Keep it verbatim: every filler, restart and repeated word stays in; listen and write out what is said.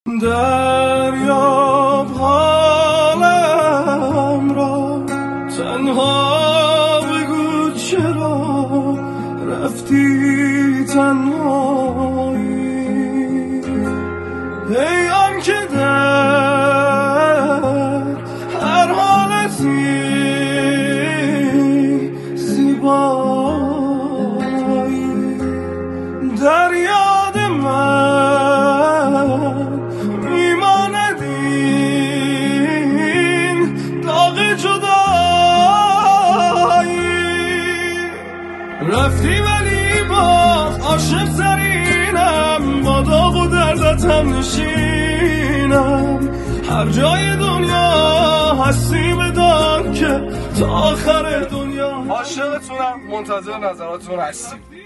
دریاب حالم را تنها بگو چرا رفتی تنهایی ای آن که در هر حالتی زیبایی در یاد من میماند این داغ جدایی رفتی ولی باز عاشق ترینم با داغ و دردتم نشینم هر جای دنیا هستی بدان که تا آخر دنیا عاشقتونم منتظر نظراتتون هستیم.